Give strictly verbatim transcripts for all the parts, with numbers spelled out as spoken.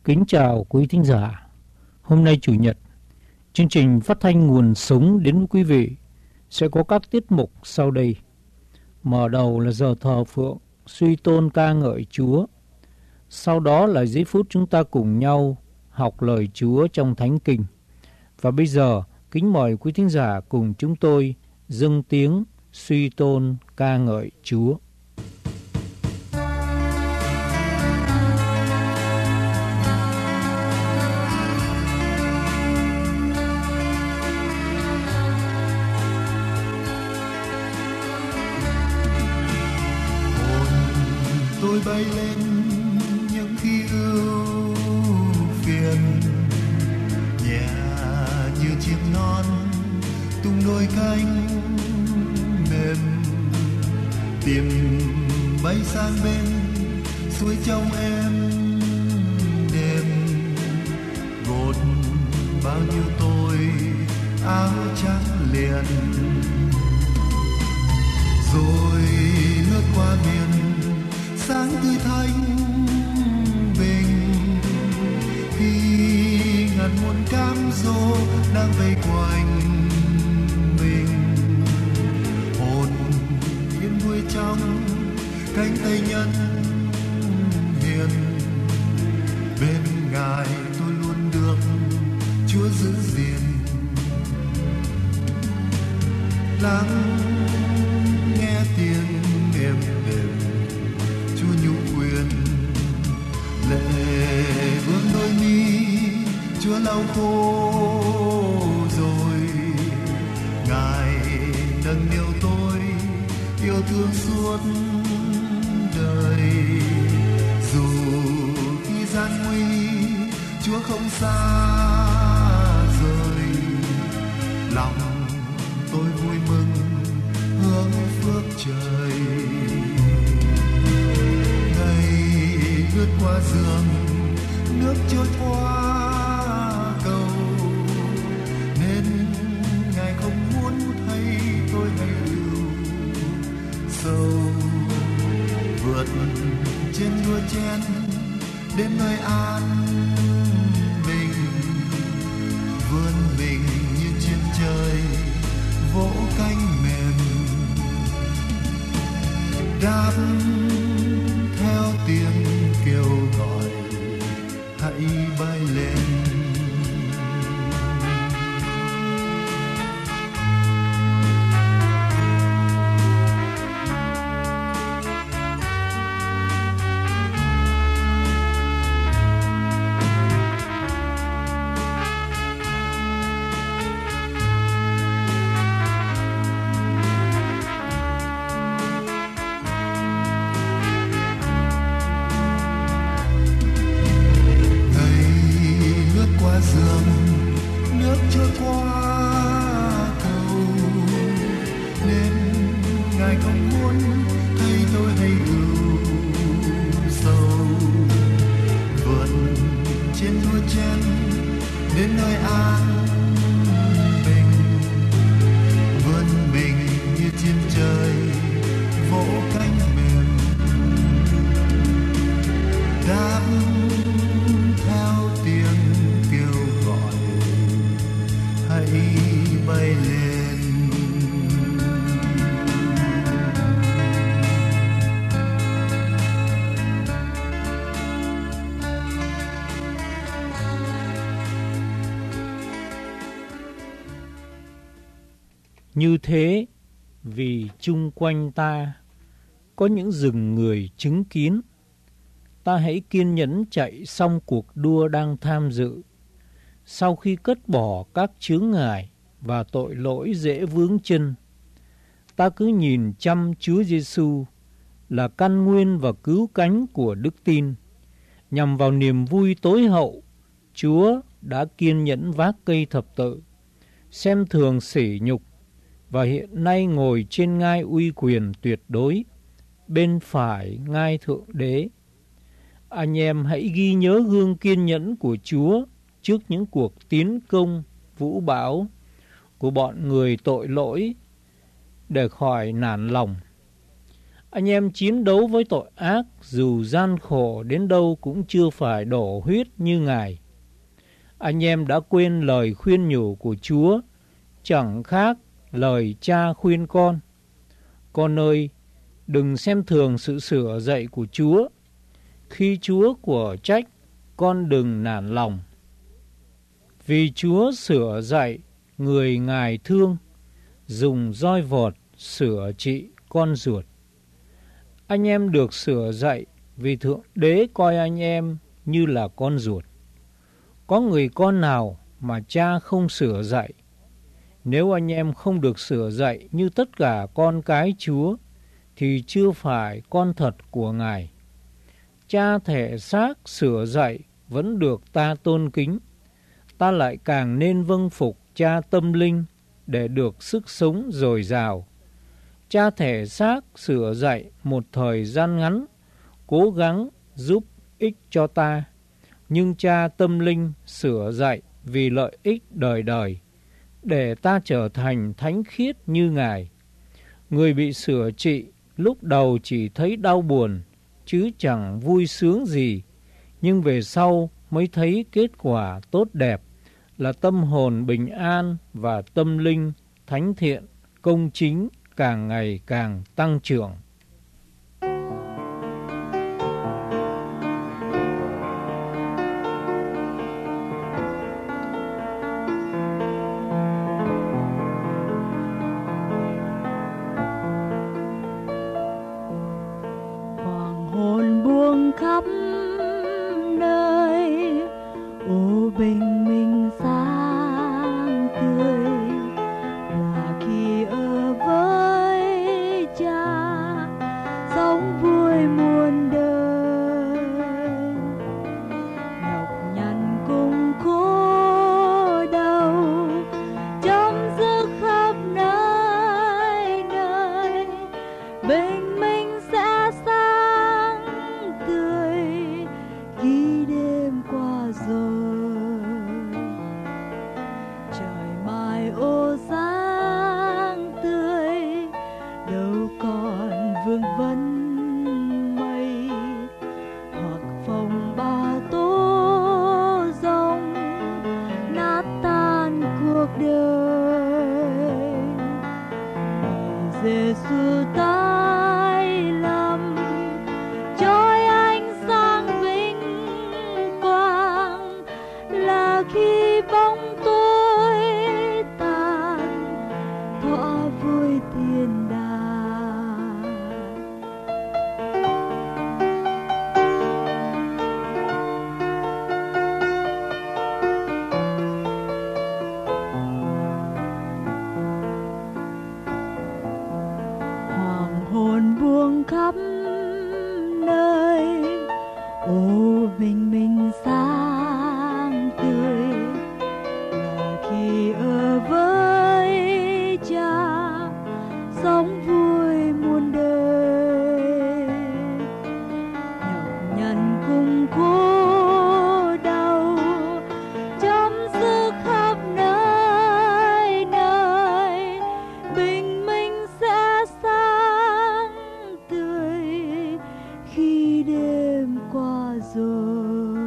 Kính chào quý thính giả. Hôm nay Chủ nhật, chương trình phát thanh Nguồn Sống đến với quý vị sẽ có các tiết mục sau đây. Mở đầu là giờ thờ phượng, suy tôn ca ngợi Chúa. Sau đó là giây phút chúng ta cùng nhau học lời Chúa trong Thánh Kinh. Và bây giờ, kính mời quý thính giả cùng chúng tôi dâng tiếng suy tôn ca ngợi Chúa. Tôi bay lên những khi ưu phiền, nhẹ như chiếc non tung đôi cánh mềm, tìm bay sang bên suối trong em đêm, gột bao nhiêu tôi áo trắng liền, rồi lướt qua biển sáng tươi thanh bình, khi ngàn muôn cám dỗ đang vây quanh mình, hồn yên vui trong cánh tay nhân hiền, bên Ngài tôi luôn được Chúa giữ gìn. Lắng nghe tiếng êm đềm Chúa nhu quyền, lệ vương đôi mi Chúa lau khô rồi, Ngài nâng niu tôi yêu thương suốt đời, dù khi gian nguy Chúa không xa rời, lòng tôi vui mừng hướng phước trời. Lướt qua giường nước trôi qua cầu, nên Ngài không muốn thấy tôi hay lưu sâu, vượt trên đua chen đến nơi an bình, vươn mình như trên trời vỗ cánh mềm, đáp theo tiếng kêu gọi hãy bay lên. Như thế, vì chung quanh ta có những rừng người chứng kiến, ta hãy kiên nhẫn chạy xong cuộc đua đang tham dự. Sau khi cất bỏ các chướng ngại và tội lỗi dễ vướng chân, ta cứ nhìn chăm Chúa Giêsu là căn nguyên và cứu cánh của đức tin. Nhằm vào niềm vui tối hậu, Chúa đã kiên nhẫn vác cây thập tự, xem thường sỉ nhục, và hiện nay ngồi trên ngai uy quyền tuyệt đối, bên phải ngai thượng đế. Anh em hãy ghi nhớ gương kiên nhẫn của Chúa trước những cuộc tiến công vũ bão của bọn người tội lỗi để khỏi nản lòng. Anh em chiến đấu với tội ác, dù gian khổ đến đâu cũng chưa phải đổ huyết như Ngài. Anh em đã quên lời khuyên nhủ của Chúa, chẳng khác lời cha khuyên con. Con ơi, đừng xem thường sự sửa dạy của Chúa. Khi Chúa của trách, con đừng nản lòng. Vì Chúa sửa dạy người Ngài thương, dùng roi vọt sửa trị con ruột. Anh em được sửa dạy vì Thượng Đế coi anh em như là con ruột. Có người con nào mà cha không sửa dạy? Nếu anh em không được sửa dạy như tất cả con cái Chúa, thì chưa phải con thật của Ngài. Cha thể xác sửa dạy vẫn được ta tôn kính. Ta lại càng nên vâng phục cha tâm linh để được sức sống dồi dào. Cha thể xác sửa dạy một thời gian ngắn, cố gắng giúp ích cho ta. Nhưng cha tâm linh sửa dạy vì lợi ích đời đời, để ta trở thành thánh khiết như Ngài. Người bị sửa trị lúc đầu chỉ thấy đau buồn, chứ chẳng vui sướng gì, nhưng về sau mới thấy kết quả tốt đẹp là tâm hồn bình an và tâm linh thánh thiện, công chính càng ngày càng tăng trưởng. Hoàng hôn buông khắp nơi, ô bình minh sáng tươi, là khi ở với cha sống vui muôn đời. Nhọc nhằn cùng khổ đau chấm dứt khắp nơi nơi, bình minh sẽ sáng tươi khi đêm qua rồi. Trời mai ô sáng tươi, đâu còn vương vấn mây, hoặc phòng ba tố giông nát tan cuộc đời. Vì Giêsu tái lâm, trôi ánh sáng vinh quang, là khi bóng tối tàn, thỏa vui thiên đàng. Hoàng hôn buông khắp nơi, ô bình minh sáng tươi, là khi ở với cha sống vui muôn đời. Nhọc nhằn cùng khổ đau chấm dứt khắp nơi nơi, bình minh sẽ sáng tươi khi đêm qua rồi.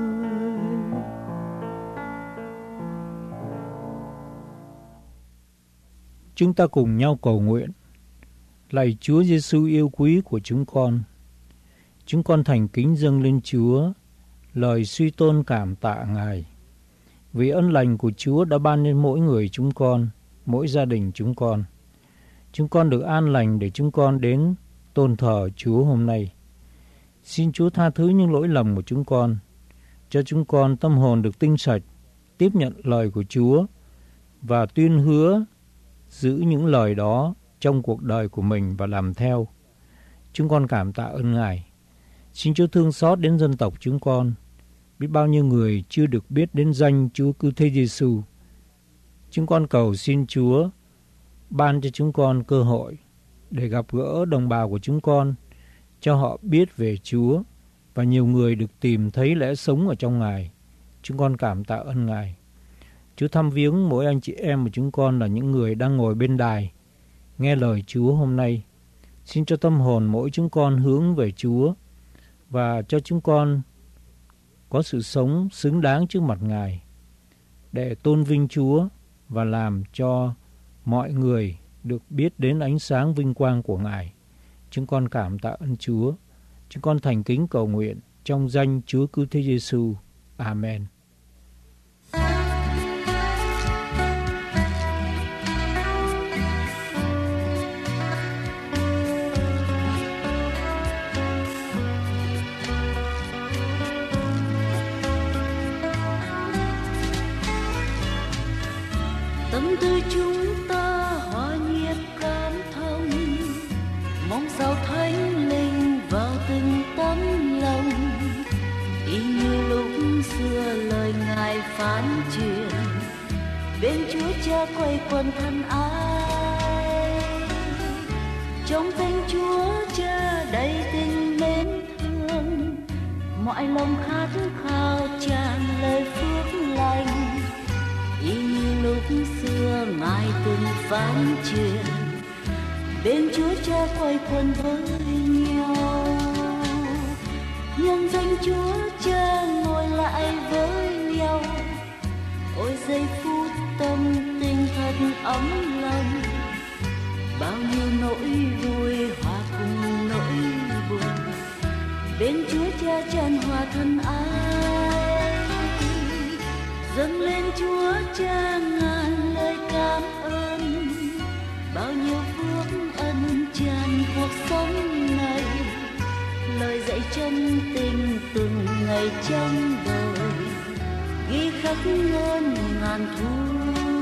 Chúng ta cùng nhau cầu nguyện. Lạy Chúa Giêsu yêu quý của chúng con, chúng con thành kính dâng lên Chúa lời suy tôn cảm tạ Ngài vì ân lành của Chúa đã ban lên mỗi người chúng con, mỗi gia đình chúng con. Chúng con được an lành để chúng con đến tôn thờ Chúa hôm nay. Xin Chúa tha thứ những lỗi lầm của chúng con, cho chúng con tâm hồn được tinh sạch, tiếp nhận lời của Chúa và tuyên hứa giữ những lời đó trong cuộc đời của mình và làm theo. Chúng con cảm tạ ơn Ngài. Xin Chúa thương xót đến dân tộc chúng con. Biết bao nhiêu người chưa được biết đến danh Chúa Cứu Thế Giêsu. Chúng con cầu xin Chúa ban cho chúng con cơ hội để gặp gỡ đồng bào của chúng con, cho họ biết về Chúa và nhiều người được tìm thấy lẽ sống ở trong Ngài. Chúng con cảm tạ ơn Ngài. Chúa thăm viếng mỗi anh chị em của chúng con là những người đang ngồi bên đài nghe lời Chúa hôm nay. Xin cho tâm hồn mỗi chúng con hướng về Chúa và cho chúng con có sự sống xứng đáng trước mặt Ngài để tôn vinh Chúa và làm cho mọi người được biết đến ánh sáng vinh quang của Ngài. Chúng con cảm tạ ơn Chúa. Chúng con thành kính cầu nguyện trong danh Chúa Cứu Thế Giêsu. Amen. Tâm tư chúng ta hòa nhiệt cảm thông, mong sao Thánh Linh vào từng tấm lòng, y như lúc xưa lời Ngài phán truyền, bên Chúa Cha quay quần thân ái. Trong danh Chúa Cha đầy tình mến thương, mọi lòng khát khao tràn lời phước lành, y như lúc xưa Ngài từng phán truyền, bên Chúa Cha quay quần với nhau. Nhân danh Chúa Cha ngồi lại với nhau, ôi giây phút tâm tình thật ấm lòng, bao nhiêu nỗi vui hòa cùng nỗi buồn, bên Chúa Cha tràn hòa thân ái. Dâng lên Chúa Cha ngàn lời cảm ơn, bao nhiêu phước ân tràn cuộc sống này, lời dạy chân tình từng ngày trong đời, ghi khắc ngôn ngàn thu.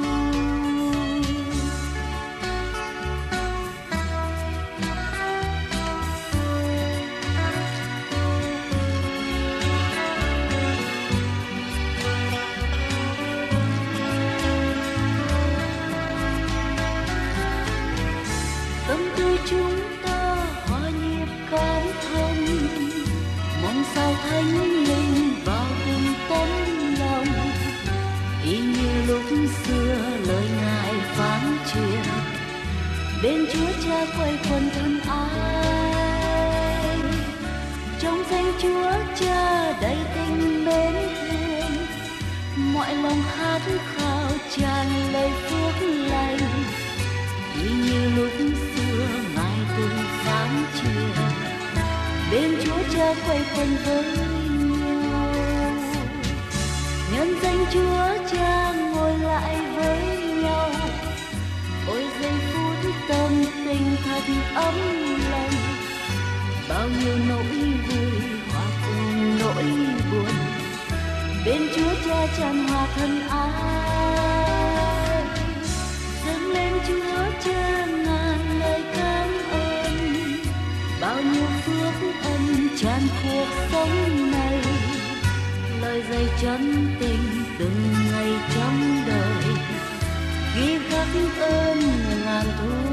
Tâm tư chúng ta hòa nhịp cảm thông, mong sao Thánh Linh vào từng tấm lòng, y như lúc xưa lời Ngài phán truyền, bên Chúa Cha quay quần thân ái. Trong danh Chúa Cha đầy tình mến thương, mọi lòng khát khao tràn lời phước lành, y như lúc xưa Ngài từng phán truyền, bên Chúa Cha quay quần với nhau. Nhân danh Chúa Cha ngồi lại với nhau, ôi giây phút tâm tình thật ấm lòng, bao nhiêu nỗi vui hòa cùng nỗi buồn, bên Chúa Cha tràn hòa thân ái. Dâng lên Chúa Cha ngàn lời cảm ơn, bao nhiêu phước ân tràn cuộc sống này, lời dạy chân tình từng ngày trong đời, ghi khắc ơn ngàn thu.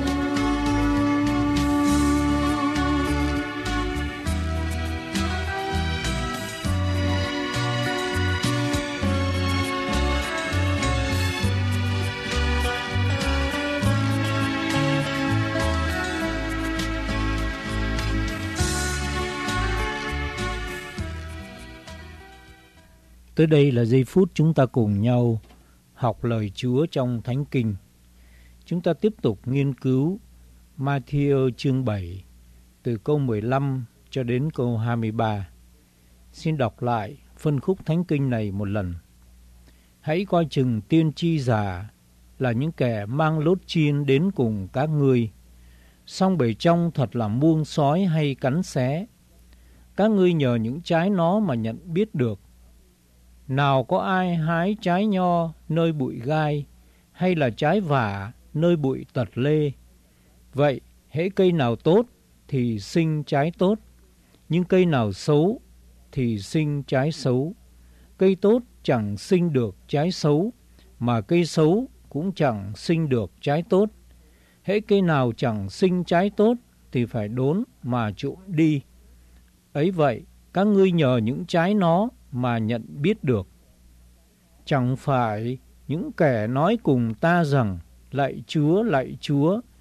Tới đây là giây phút chúng ta cùng nhau học lời Chúa trong Thánh Kinh. Chúng ta tiếp tục nghiên cứu Ma-thi-ơ chương bảy từ câu mười lăm cho đến câu hai mươi ba. Xin đọc lại phân khúc Thánh Kinh này một lần. Hãy coi chừng tiên tri già là những kẻ mang lốt chiên đến cùng các ngươi, song bề trong thật là muông sói hay cắn xé. Các ngươi nhờ những trái nó mà nhận biết được. Nào có ai hái trái nho nơi bụi gai, hay là trái vả nơi bụi tật lê? Vậy, hễ cây nào tốt thì sinh trái tốt, nhưng cây nào xấu thì sinh trái xấu. Cây tốt chẳng sinh được trái xấu, mà cây xấu cũng chẳng sinh được trái tốt. Hễ cây nào chẳng sinh trái tốt thì phải đốn mà trụm đi. Ấy vậy, các ngươi nhờ những trái nó mà nhận biết được. Chẳng phải những kẻ nói cùng ta rằng, lạy Chúa, lạy Chúa,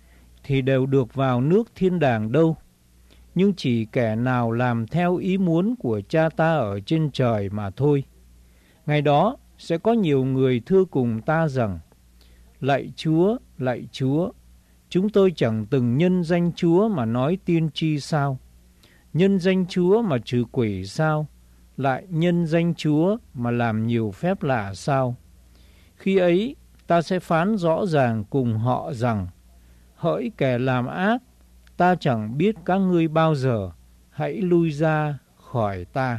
thì đều được vào nước thiên đàng đâu, nhưng chỉ kẻ nào làm theo ý muốn của Cha ta ở trên trời mà thôi. Ngày đó sẽ có nhiều người thưa cùng ta rằng: Lạy Chúa, lạy Chúa, chúng tôi chẳng từng nhân danh Chúa mà nói tiên tri sao? Nhân danh Chúa mà trừ quỷ sao? Lại nhân danh Chúa mà làm nhiều phép lạ sao? Khi ấy ta sẽ phán rõ ràng cùng họ rằng: Hỡi kẻ làm ác, ta chẳng biết các ngươi bao giờ, hãy lui ra khỏi ta.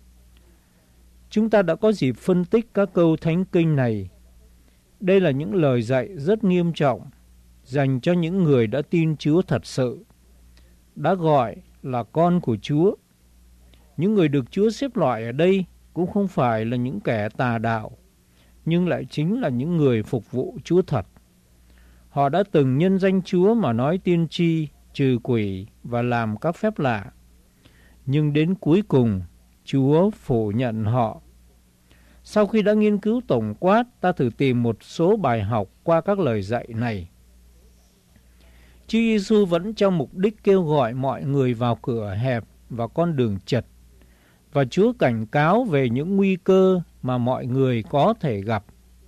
Chúng ta đã có dịp phân tích các câu thánh kinh này. Đây là những lời dạy rất nghiêm trọng dành cho những người đã tin Chúa thật sự, đã gọi là con của Chúa. Những người được Chúa xếp loại ở đây cũng không phải là những kẻ tà đạo, nhưng lại chính là những người phục vụ Chúa thật. Họ đã từng nhân danh Chúa mà nói tiên tri, trừ quỷ và làm các phép lạ. Nhưng đến cuối cùng, Chúa phủ nhận họ. Sau khi đã nghiên cứu tổng quát, ta thử tìm một số bài học qua các lời dạy này. Chúa Giêsu vẫn trong mục đích kêu gọi mọi người vào cửa hẹp và con đường chật, và Chúa cảnh cáo về những nguy cơ mà mọi người có thể gặp.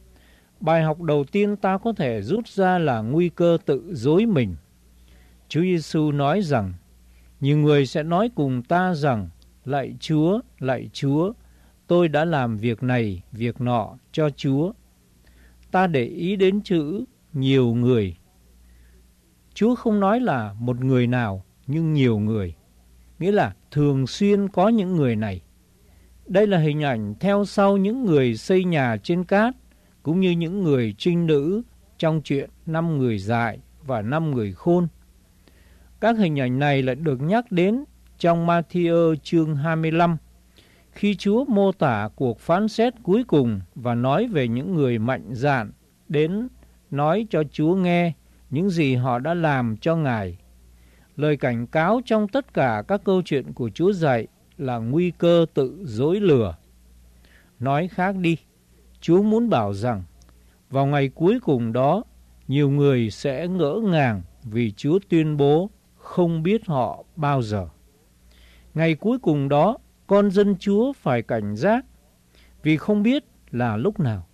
Bài học đầu tiên ta có thể rút ra là nguy cơ tự dối mình. Chúa Giêsu nói rằng: Nhiều người sẽ nói cùng ta rằng: Lạy Chúa, lạy Chúa, tôi đã làm việc này, việc nọ cho Chúa. Ta để ý đến chữ nhiều người. Chúa không nói là một người nào, nhưng nhiều người. Nghĩa là thường xuyên có những người này. Đây là hình ảnh theo sau những người xây nhà trên cát, cũng như những người trinh nữ trong chuyện năm người dại và năm người khôn. Các hình ảnh này lại được nhắc đến trong Ma-thi-ơ chương hai mươi lăm, khi Chúa mô tả cuộc phán xét cuối cùng và nói về những người mạnh dạn đến nói cho Chúa nghe những gì họ đã làm cho Ngài. Lời cảnh cáo trong tất cả các câu chuyện của Chúa dạy là nguy cơ tự dối lừa. Nói khác đi, Chúa muốn bảo rằng vào ngày cuối cùng đó, nhiều người sẽ ngỡ ngàng vì Chúa tuyên bố không biết họ bao giờ. Ngày cuối cùng đó, con dân Chúa phải cảnh giác vì không biết là lúc nào.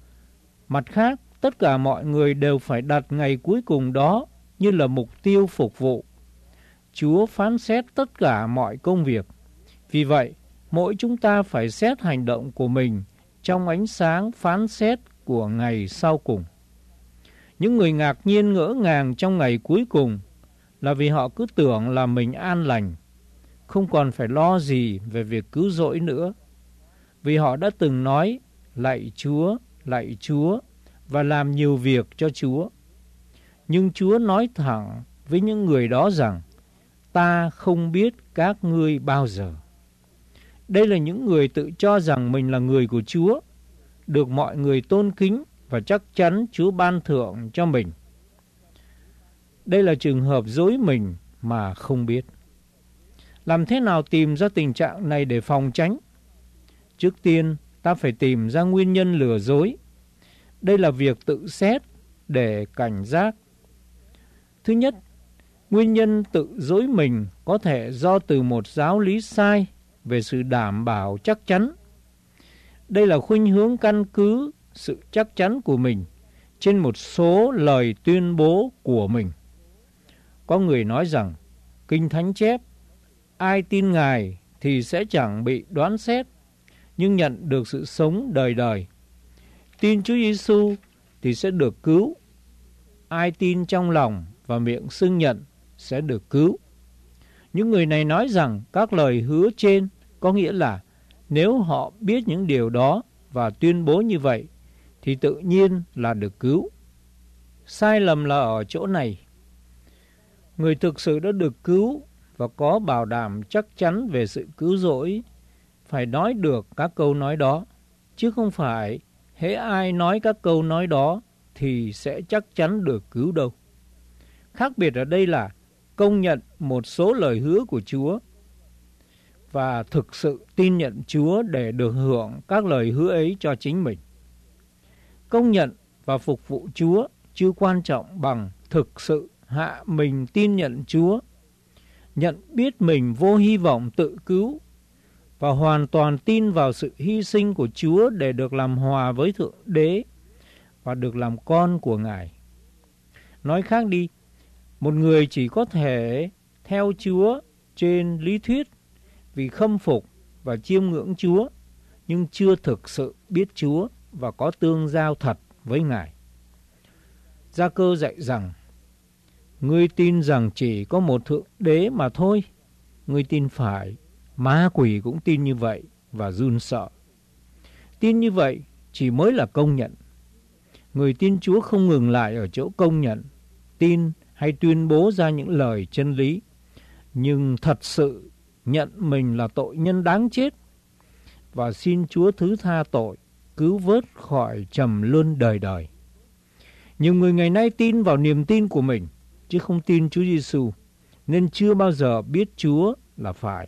Mặt khác, tất cả mọi người đều phải đặt ngày cuối cùng đó như là mục tiêu phục vụ. Chúa phán xét tất cả mọi công việc. Vì vậy, mỗi chúng ta phải xét hành động của mình trong ánh sáng phán xét của ngày sau cùng. Những người ngạc nhiên ngỡ ngàng trong ngày cuối cùng là vì họ cứ tưởng là mình an lành, không còn phải lo gì về việc cứu rỗi nữa. Vì họ đã từng nói: Lạy Chúa, lạy Chúa, và làm nhiều việc cho Chúa. Nhưng Chúa nói thẳng với những người đó rằng: Ta không biết các ngươi bao giờ. Đây là những người tự cho rằng mình là người của Chúa, được mọi người tôn kính và chắc chắn Chúa ban thưởng cho mình. Đây là trường hợp dối mình mà không biết. Làm thế nào tìm ra tình trạng này để phòng tránh? Trước tiên, ta phải tìm ra nguyên nhân lừa dối. Đây là việc tự xét để cảnh giác. Thứ nhất, nguyên nhân tự dối mình có thể do từ một giáo lý sai về sự đảm bảo chắc chắn. Đây là khuynh hướng căn cứ sự chắc chắn của mình trên một số lời tuyên bố của mình. Có người nói rằng Kinh Thánh chép: Ai tin Ngài thì sẽ chẳng bị đoán xét, nhưng nhận được sự sống đời đời. Tin Chúa Giêsu thì sẽ được cứu. Ai tin trong lòng và miệng xưng nhận sẽ được cứu. Những người này nói rằng các lời hứa trên có nghĩa là nếu họ biết những điều đó và tuyên bố như vậy thì tự nhiên là được cứu. Sai lầm là ở chỗ này. Người thực sự đã được cứu và có bảo đảm chắc chắn về sự cứu rỗi phải nói được các câu nói đó, chứ không phải hễ ai nói các câu nói đó thì sẽ chắc chắn được cứu đâu. Khác biệt ở đây là công nhận một số lời hứa của Chúa và thực sự tin nhận Chúa để được hưởng các lời hứa ấy cho chính mình. Công nhận và phục vụ Chúa chưa quan trọng bằng thực sự hạ mình tin nhận Chúa, nhận biết mình vô hy vọng tự cứu và hoàn toàn tin vào sự hy sinh của Chúa để được làm hòa với Thượng Đế và được làm con của Ngài. Nói khác đi, một người chỉ có thể theo Chúa trên lý thuyết vì khâm phục và chiêm ngưỡng Chúa, nhưng chưa thực sự biết Chúa và có tương giao thật với Ngài. Gia-cơ dạy rằng, ngươi tin rằng chỉ có một Thượng Đế mà thôi. Ngươi tin phải, ma quỷ cũng tin như vậy và run sợ. Tin như vậy chỉ mới là công nhận. Người tin Chúa không ngừng lại ở chỗ công nhận, tin hay tuyên bố ra những lời chân lý, nhưng thật sự nhận mình là tội nhân đáng chết và xin Chúa thứ tha tội, cứu vớt khỏi trầm luân đời đời. Nhiều người ngày nay tin vào niềm tin của mình, chứ không tin Chúa Giêsu, nên chưa bao giờ biết Chúa là phải.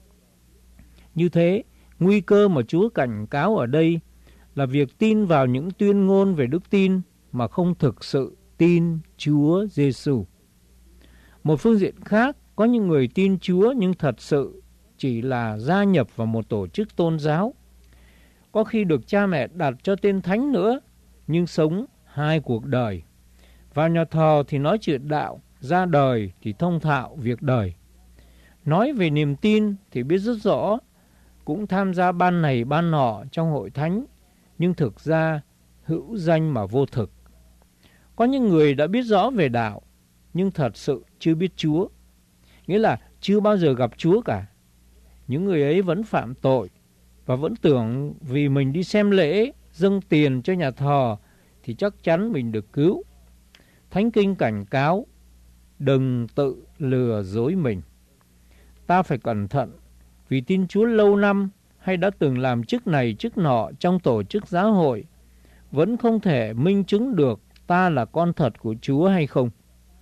Như thế, nguy cơ mà Chúa cảnh cáo ở đây là việc tin vào những tuyên ngôn về đức tin mà không thực sự tin Chúa Giêsu. Một phương diện khác, có những người tin Chúa nhưng thật sự chỉ là gia nhập vào một tổ chức tôn giáo. Có khi được cha mẹ đặt cho tên thánh nữa, nhưng sống hai cuộc đời. Vào nhà thờ thì nói chuyện đạo, ra đời thì thông thạo việc đời. Nói về niềm tin thì biết rất rõ, cũng tham gia ban này ban nọ trong hội thánh, nhưng thực ra hữu danh mà vô thực. Có những người đã biết rõ về đạo, nhưng thật sự chưa biết Chúa, nghĩa là chưa bao giờ gặp Chúa cả. Những người ấy vẫn phạm tội và vẫn tưởng vì mình đi xem lễ, dâng tiền cho nhà thờ thì chắc chắn mình được cứu. Thánh Kinh cảnh cáo, đừng tự lừa dối mình. Ta phải cẩn thận, vì tin Chúa lâu năm hay đã từng làm chức này chức nọ trong tổ chức giáo hội, vẫn không thể minh chứng được ta là con thật của Chúa hay không.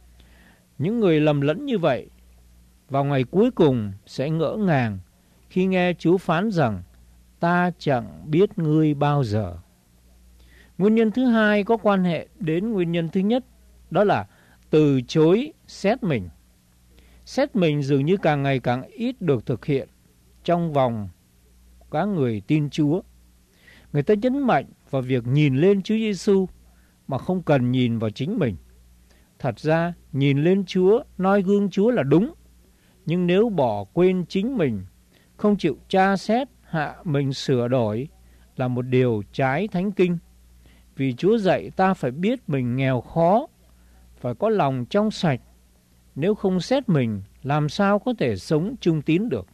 Những người lầm lẫn như vậy, vào ngày cuối cùng sẽ ngỡ ngàng khi nghe Chúa phán rằng, ta chẳng biết ngươi bao giờ. Nguyên nhân thứ hai có quan hệ đến nguyên nhân thứ nhất, đó là từ chối xét mình. Xét mình dường như càng ngày càng ít được thực hiện trong vòng các người tin Chúa. Người ta nhấn mạnh vào việc nhìn lên Chúa Giêsu mà không cần nhìn vào chính mình. Thật ra, nhìn lên Chúa, noi gương Chúa là đúng, nhưng nếu bỏ quên chính mình, không chịu tra xét, hạ mình sửa đổi là một điều trái Thánh Kinh. Vì Chúa dạy ta phải biết mình nghèo khó, phải có lòng trong sạch. Nếu không xét mình, làm sao có thể sống trung tín được?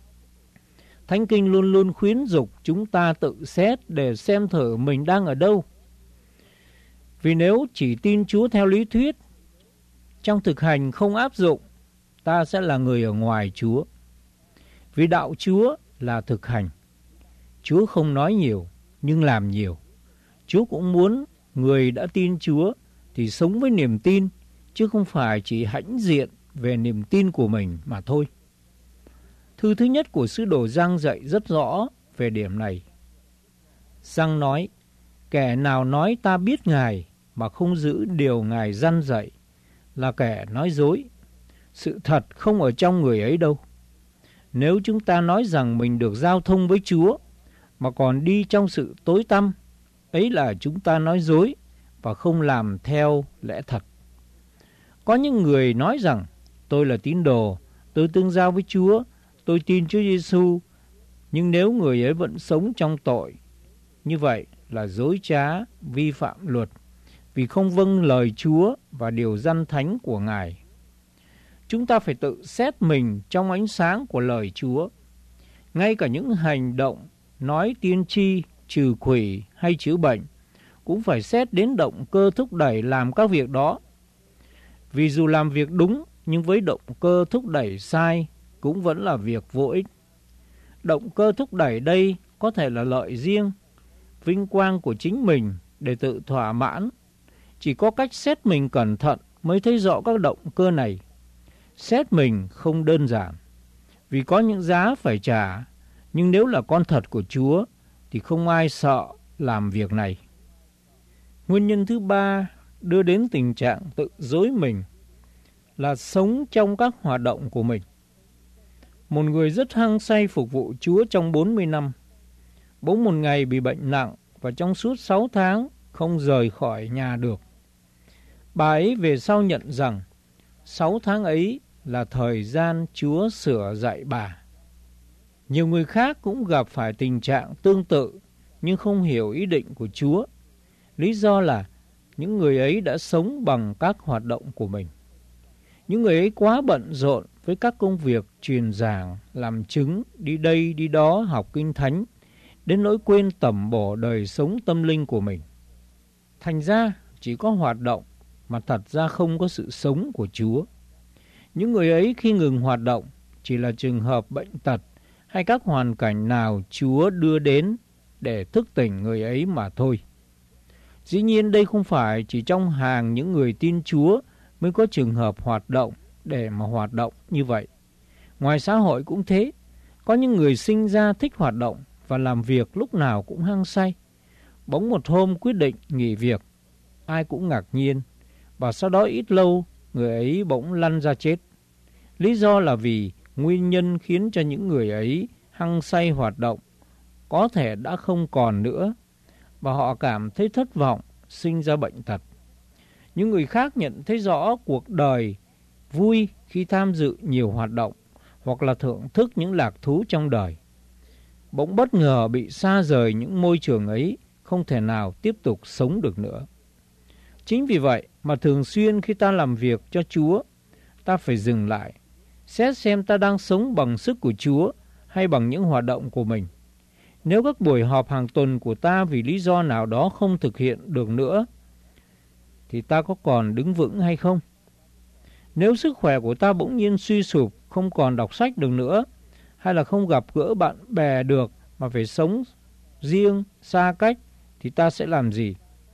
Thánh Kinh luôn luôn khuyến dục chúng ta tự xét để xem thử mình đang ở đâu. Vì nếu chỉ tin Chúa theo lý thuyết, trong thực hành không áp dụng, ta sẽ là người ở ngoài Chúa. Vì đạo Chúa là thực hành. Chúa không nói nhiều, nhưng làm nhiều. Chúa cũng muốn người đã tin Chúa thì sống với niềm tin, chứ không phải chỉ hãnh diện về niềm tin của mình mà thôi. Thư thứ nhất của sứ đồ Giăng dạy rất rõ về điểm này. Giăng nói, kẻ nào nói ta biết Ngài mà không giữ điều Ngài răn dạy là kẻ nói dối. Sự thật không ở trong người ấy đâu. Nếu chúng ta nói rằng mình được giao thông với Chúa mà còn đi trong sự tối tăm, ấy là chúng ta nói dối và không làm theo lẽ thật. Có những người nói rằng tôi là tín đồ, tôi tương giao với Chúa, tôi tin Chúa Giêsu, nhưng nếu người ấy vẫn sống trong tội, như vậy là dối trá, vi phạm luật, vì không vâng lời Chúa và điều răn thánh của Ngài. Chúng ta phải tự xét mình trong ánh sáng của lời Chúa. Ngay cả những hành động nói tiên tri, trừ quỷ hay chữa bệnh cũng phải xét đến động cơ thúc đẩy làm các việc đó. Vì dù làm việc đúng nhưng với động cơ thúc đẩy sai cũng vẫn là việc vô ích. Động cơ thúc đẩy đây có thể là lợi riêng, vinh quang của chính mình để tự thỏa mãn. Chỉ có cách xét mình cẩn thận mới thấy rõ các động cơ này. Xét mình không đơn giản, vì có những giá phải trả, nhưng nếu là con thật của Chúa thì không ai sợ làm việc này. Nguyên nhân thứ ba đưa đến tình trạng tự dối mình là sống trong các hoạt động của mình. Một người rất hăng say phục vụ Chúa trong bốn mươi năm, bỗng một ngày bị bệnh nặng và trong suốt sáu tháng không rời khỏi nhà được. Bà ấy về sau nhận rằng sáu tháng ấy là thời gian Chúa sửa dạy bà. Nhiều người khác cũng gặp phải tình trạng tương tự nhưng không hiểu ý định của Chúa. Lý do là những người ấy đã sống bằng các hoạt động của mình. Những người ấy quá bận rộn với các công việc truyền giảng, làm chứng, đi đây đi đó học kinh thánh, đến nỗi quên tẩm bổ đời sống tâm linh của mình. Thành ra chỉ có hoạt động mà thật ra không có sự sống của Chúa. Những người ấy khi ngừng hoạt động chỉ là trường hợp bệnh tật hay các hoàn cảnh nào Chúa đưa đến để thức tỉnh người ấy mà thôi. Dĩ nhiên đây không phải chỉ trong hàng những người tin Chúa mới có trường hợp hoạt động để mà hoạt động như vậy. Ngoài xã hội cũng thế, có những người sinh ra thích hoạt động và làm việc lúc nào cũng hăng say. Bỗng một hôm quyết định nghỉ việc, ai cũng ngạc nhiên, và sau đó ít lâu người ấy bỗng lăn ra chết. Lý do là vì nguyên nhân khiến cho những người ấy hăng say hoạt động có thể đã không còn nữa, và họ cảm thấy thất vọng, sinh ra bệnh tật. Những người khác nhận thấy rõ cuộc đời vui khi tham dự nhiều hoạt động hoặc là thưởng thức những lạc thú trong đời. Bỗng bất ngờ bị xa rời những môi trường ấy, không thể nào tiếp tục sống được nữa. Chính vì vậy mà thường xuyên khi ta làm việc cho Chúa, ta phải dừng lại, xét xem ta đang sống bằng sức của Chúa hay bằng những hoạt động của mình. Nếu các buổi họp hàng tuần của ta vì lý do nào đó không thực hiện được nữa, thì ta có còn đứng vững hay không? Nếu sức khỏe của ta bỗng nhiên suy sụp, không còn đọc sách được nữa, hay là không gặp gỡ bạn bè được mà phải sống riêng, xa cách, thì ta sẽ làm gì?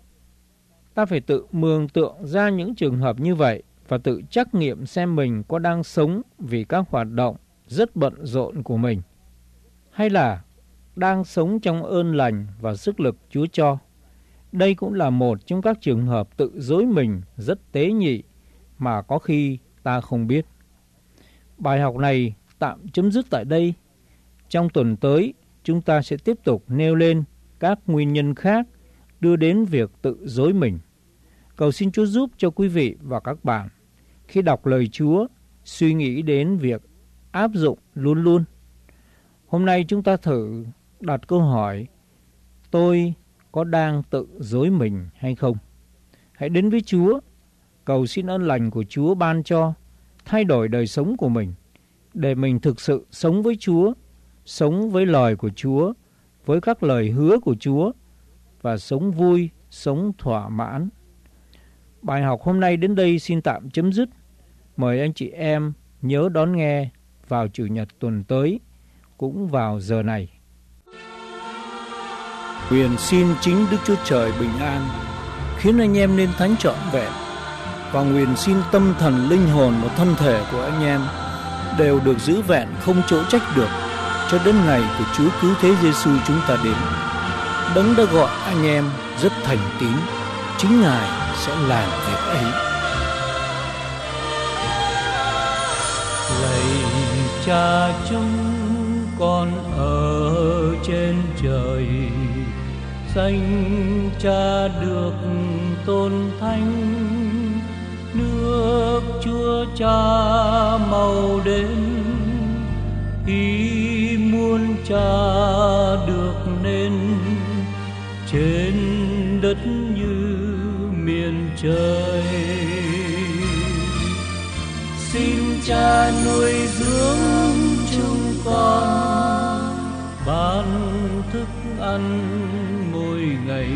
Ta phải tự mường tượng ra những trường hợp như vậy và tự trắc nghiệm xem mình có đang sống vì các hoạt động rất bận rộn của mình, hay là đang sống trong ơn lành và sức lực Chúa cho. Đây cũng là một trong các trường hợp tự dối mình rất tế nhị mà có khi ta không biết. Bài học này tạm chấm dứt tại đây. Trong tuần tới, chúng ta sẽ tiếp tục nêu lên các nguyên nhân khác đưa đến việc tự dối mình. Cầu xin Chúa giúp cho quý vị và các bạn khi đọc lời Chúa suy nghĩ đến việc áp dụng luôn luôn. Hôm nay chúng ta thử đặt câu hỏi: tôi có đang tự dối mình hay không? Hãy đến với Chúa, cầu xin ơn lành của Chúa ban cho, thay đổi đời sống của mình, để mình thực sự sống với Chúa, sống với lời của Chúa, với các lời hứa của Chúa, và sống vui, sống thỏa mãn. Bài học hôm nay đến đây xin tạm chấm dứt. Mời anh chị em nhớ đón nghe vào Chủ nhật tuần tới, cũng vào giờ này. Nguyện xin chính Đức Chúa Trời bình an, khiến anh em nên thánh trọn vẹn, và nguyện xin tâm thần, linh hồn và thân thể của anh em đều được giữ vẹn không chỗ trách được, cho đến ngày của Chúa Cứu Thế Giêsu chúng ta đến. Đấng đã gọi anh em rất thành tín, chính Ngài sẽ làm việc ấy. Lạy Cha chúng con ở trên trời, danh Cha được tôn thánh, nước Chúa Cha mau đến, ý muốn Cha được nên trên đất như miền trời. Xin Cha nuôi dưỡng chúng con, ban thức ăn mỗi ngày,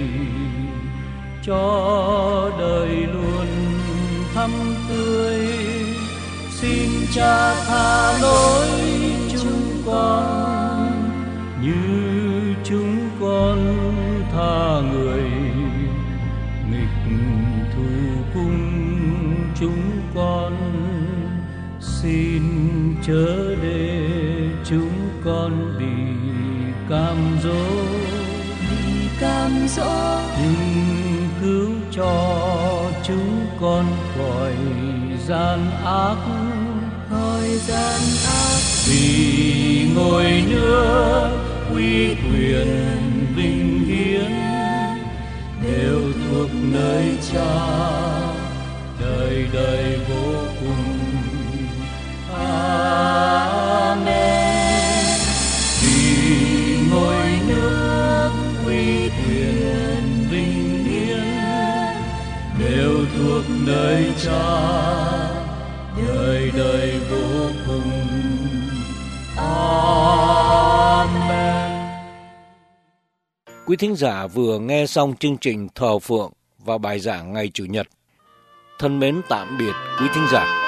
cho đời luôn thắm tươi. Xin Cha tha lỗi chúng con như chúng con tha người nghịch thù cùng chúng con. Xin chớ để chúng con bị cam dỗ, bị cam dỗ, nhưng cứu cho chúng con khỏi gian ác, thời gian ác. vì ngôi nước uy quyền vinh hiến đều thuộc nơi Cha, đời đời vô cùng. Amen. Vì ngôi nước uy quyền vinh hiến đều thuộc nơi Cha, đời đời vô cùng. Amen. Quý thính giả vừa nghe xong chương trình thờ phượng và bài giảng ngày Chủ nhật. Thân mến tạm biệt quý thính giả.